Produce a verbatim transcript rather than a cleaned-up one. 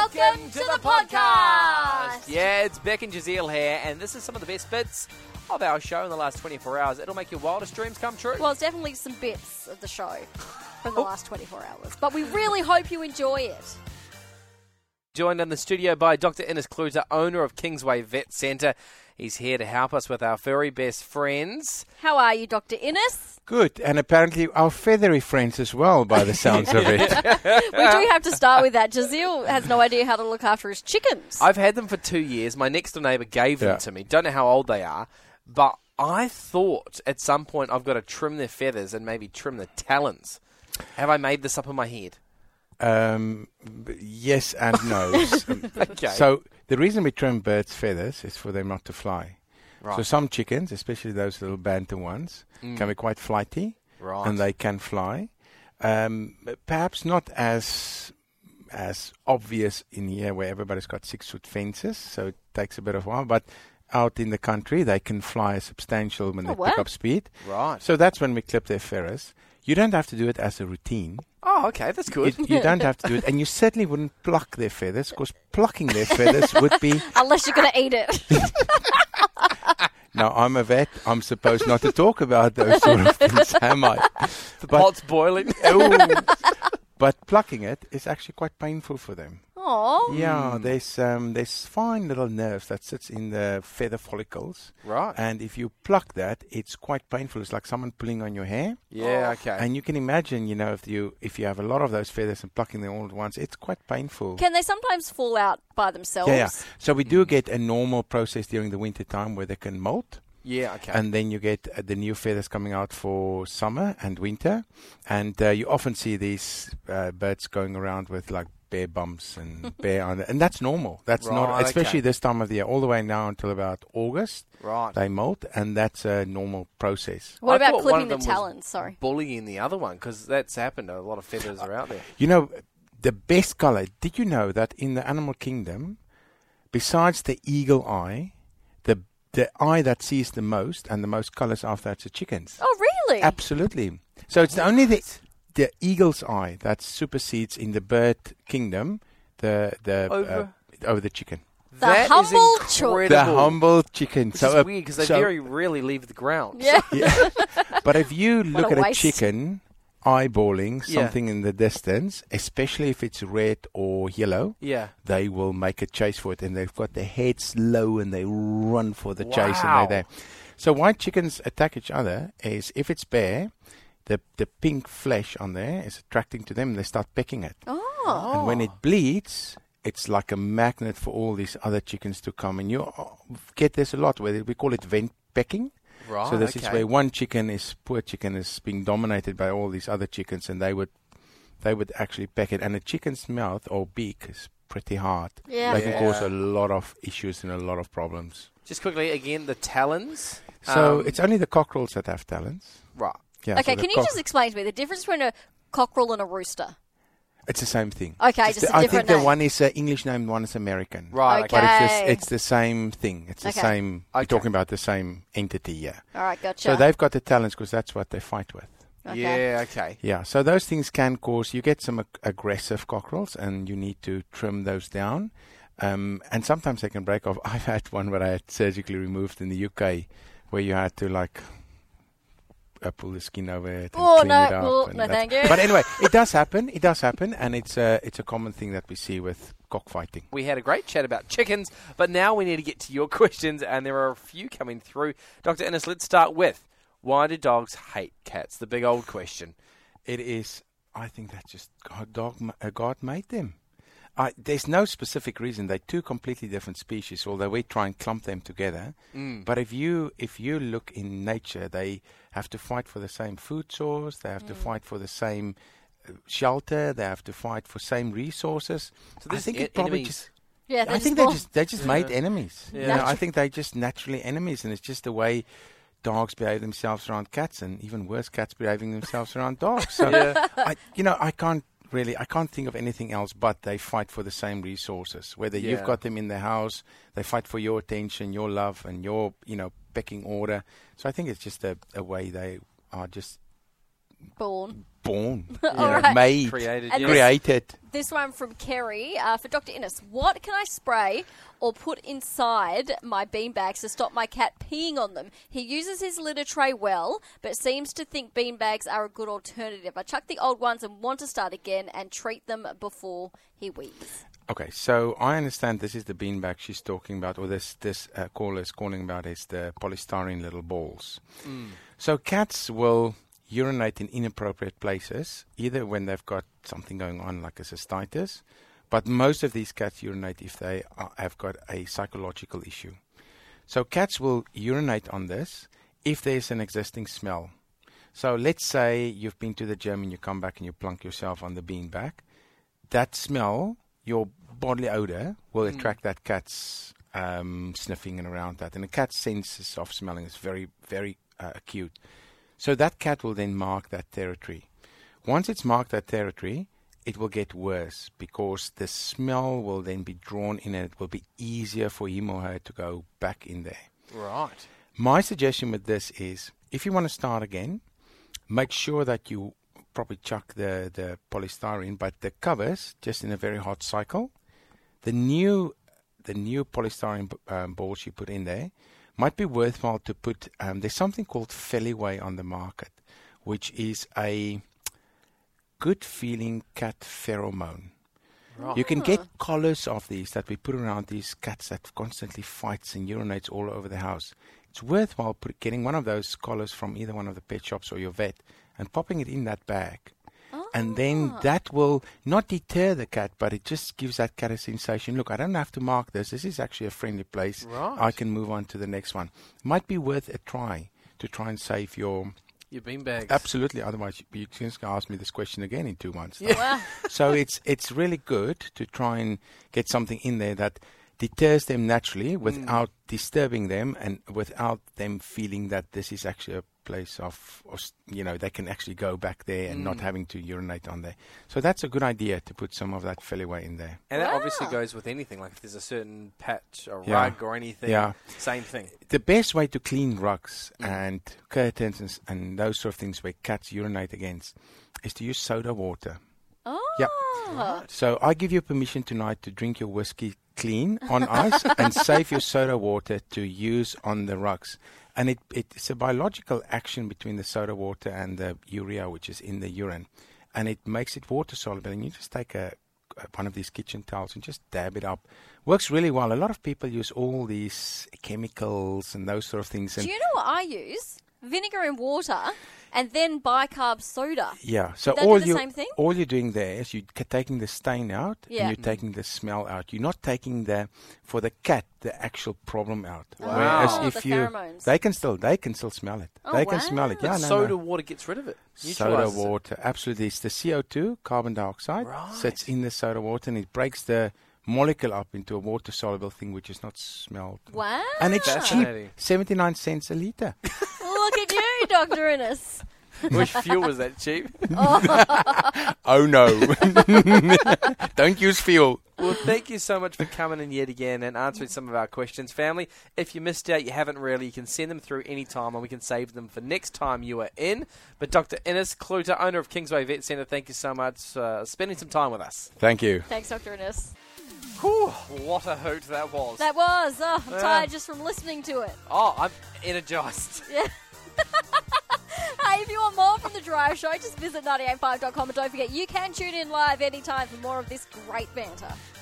Welcome to the podcast! Yeah, it's Beck and Jazeel here, and this is some of the best bits of our show in the last twenty-four hours. It'll make your wildest dreams come true. Well, it's definitely some bits of the show from the last twenty-four hours, but we really hope you enjoy it. Joined in the studio by Doctor Innes Kluter, owner of Kingsway Vet Centre. He's here to help us with our furry best friends. How are you, Doctor Innes? Good, and apparently our feathery friends as well, by the sounds of it. We do have to start with that. Jazeel has no idea how to look after his chickens. I've had them for two years. My next door neighbour gave them Yeah. to me. Don't know how old they are, but I thought at some point I've got to trim their feathers and maybe trim the talons. Have I made this up in my head? Um, b- yes and no. Okay. So the reason we trim birds' feathers is for them not to fly. Right. So some chickens, especially those little bantam ones, Mm. can be quite flighty, Right. and they can fly. Um, but perhaps not as as obvious in here where everybody's got six-foot fences, so it takes a bit of a while. But out in the country, they can fly substantial when Oh, they wow. pick up speed. Right. So that's when we clip their feathers. You don't have to do it as a routine. Oh, okay, that's good. You, you don't have to do it. And you certainly wouldn't pluck their feathers, because plucking their feathers would be... Unless you're going to eat it. Now, I'm a vet. I'm supposed not to talk about those sort of things, am I? The But- pot's boiling. Ooh. But plucking it is actually quite painful for them. Aww. Yeah, there's um, there's fine little nerves that sits in the feather follicles. Right. And if you pluck that, it's quite painful. It's like someone pulling on your hair. Yeah, Oh. okay. And you can imagine, you know, if you if you have a lot of those feathers and plucking them all at once, it's quite painful. Can they sometimes fall out by themselves? Yeah, yeah. So we do get a normal process during the winter time where they can molt. yeah, okay. And then you get uh, the new feathers coming out for summer and winter. And uh, you often see these uh, birds going around with like bare bumps and bare under. And that's normal. That's Right, not, especially okay. this time of the year, all the way now until about August. right. They molt, and that's a normal process. What I about thought one clipping of the them was talons? Sorry. bullying the other one, because that's happened. A lot of feathers are out there. You know, the best color, did you know that in the animal kingdom, besides the eagle eye, the the eye that sees the most and the most colors after that's the chickens? Oh, really? Absolutely. So it's only the the eagle's eye that supersedes in the bird kingdom the the Over- uh, over the chicken. The That is humble chook. incredible. The humble chicken. Which so is a- weird, because they so- very rarely leave the ground. Yeah. Yeah. But if you What look a at a waste. chicken eyeballing Yeah. something in the distance, especially if it's red or yellow, Yeah. they will make a chase for it, and they've got their heads low and they run for the chase, and Wow. they're there. So why chickens attack each other is if it's bare, the the pink flesh on there is attracting to them, and they start pecking it. Oh. And when it bleeds, it's like a magnet for all these other chickens to come. And you uh, get this a lot, where we call it vent pecking. Right. So this okay. is where one chicken is poor chicken is being dominated by all these other chickens, and they would they would actually peck it. And a chicken's mouth or beak is pretty hard. Yeah. They can cause Yeah. a lot of issues and a lot of problems. Just quickly, again, the talons. So Um, it's only the cockerels that have talons. Right. Yeah, Okay, so the can you cock- just explain to me the difference between a cockerel and a rooster? It's the same thing. Okay, It's just the- a I different think name. the one is uh, English name, one is American. Right. Okay. But it's, Okay. this, it's the same thing. It's the Okay. same. Okay. We're talking about the same entity, yeah. All right, gotcha. So they've got the talons because that's what they fight with. Okay. Yeah, okay. Yeah, so those things can cause, you get some ag- aggressive cockerels, and you need to trim those down. Um, and sometimes they can break off. I've had one where I had surgically removed in the U K, where you had to like uh, pull the skin over it and Oh, clean no. it up. Oh, and no, that's- thank you. But anyway, it does happen. It does happen, and it's a, it's a common thing that we see with cockfighting. We had a great chat about chickens, but now we need to get to your questions, and there are a few coming through. Doctor Innes, let's start with, why do dogs hate cats? The big old question. It is, I think that's just God, dog, ma- uh, God made them. I, there's no specific reason. They're two completely different species, although we try and clump them together. Mm. But if you if you look in nature, they have to fight for the same food source. They have to fight for the same uh, shelter. They have to fight for same resources. So I this think e- it probably enemies. just. Yeah, I think they they just they just made Yeah. enemies. Yeah. You know, I Natu- think they're just naturally enemies, and it's just the way dogs behave themselves around cats, and even worse, cats behaving themselves around dogs. So, Yeah. I, you know, I can't really, I can't think of anything else but they fight for the same resources. Whether Yeah. you've got them in the house, they fight for your attention, your love, and your, you know, pecking order. So I think it's just a, a way they are just Born. born, All you know, right. made, Created, And yeah. this- created. This one from Kerry uh, for Doctor Innes. What can I spray or put inside my beanbags to stop my cat peeing on them? He uses his litter tray well, but seems to think beanbags are a good alternative. I chuck the old ones and want to start again and treat them before he wheezes. Okay, so I understand this is the beanbag she's talking about, or this this uh, caller is calling about is the polystyrene little balls. So cats will urinate in inappropriate places, either when they've got something going on like a cystitis, but most of these cats urinate if they are, have got a psychological issue. So cats will urinate on this if there's an existing smell. So let's say you've been to the gym and you come back and you plunk yourself on the beanbag. That smell, your bodily odor, will attract that cat's um, sniffing and around that. And a cat's senses of smelling is very, very uh, acute. So that cat will then mark that territory. Once it's marked that territory, it will get worse because the smell will then be drawn in and it will be easier for him or her to go back in there. Right. My suggestion with this is, if you want to start again, make sure that you probably chuck the, the polystyrene, but the covers just in a very hot cycle. The new the new polystyrene um, balls you put in there might be worthwhile to put. Um, there's something called Feliway on the market, which is a good feeling cat pheromone. Right. You can get collars of these that we put around these cats that constantly fights and urinates all over the house. It's worthwhile put, getting one of those collars from either one of the pet shops or your vet and popping it in that bag. And then that will not deter the cat, but it just gives that cat a sensation. Look, I don't have to mark this. This is actually a friendly place. Right. I can move on to the next one. Might be worth a try to try and save your... Your beanbags. Absolutely. Otherwise, you're just going to ask me this question again in two months. Wow. So it's it's really good to try and get something in there that deters them naturally without mm. disturbing them and without them feeling that this is actually a place of, of you know, they can actually go back there and mm. not having to urinate on there. So that's a good idea to put some of that Feliway in there. And Wow. that obviously goes with anything. Like if there's a certain patch, a Yeah. rug or anything, Yeah. same thing. The best way to clean rugs Mm. and curtains and, s- and those sort of things where cats urinate against is to use soda water. Oh. Yep. So I give you permission tonight to drink your whiskey clean on ice and save your soda water to use on the rugs. And it, it's a biological action between the soda water and the urea, which is in the urine. And it makes it water soluble. And you just take a, a one of these kitchen towels and just dab it up. Works really well. A lot of people use all these chemicals and those sort of things. And Do you know what I use? Vinegar and water, and then bicarb soda. yeah, so Don't do all the you same thing? all you're doing there is you're ca- taking the stain out Yeah. and you're taking the smell out. You're not taking the for the cat the actual problem out. Wow. Whereas Oh, if the you pheromones. they can still they can still smell it. Oh, they can wow. smell it. Yeah, But no, soda no. water gets rid of it. Soda Neutralises it. water, absolutely. It's the C O two, carbon dioxide, Right. sits in the soda water and it breaks the molecule up into a water soluble thing which is not smelled. Wow. And it's cheap, Fascinating. seventy-nine cents a litre. Look at you, Doctor Innes. Wish fuel was that cheap. Oh no. Don't use fuel. Well, thank you so much for coming in yet again and answering some of our questions. Family, if you missed out, you haven't really, you can send them through any time and we can save them for next time you are in. But Doctor Innes Kluter, owner of Kingsway Vet Centre, thank you so much for spending some time with us. Thank you. Thanks, Doctor Innes. Whew, what a hoot that was. That was. Oh, I'm Yeah. tired just from listening to it. Oh, I'm energised. Yeah. Hey, if you want more from The Drive Show, just visit ninety eight five dot com and don't forget you can tune in live anytime for more of this great banter.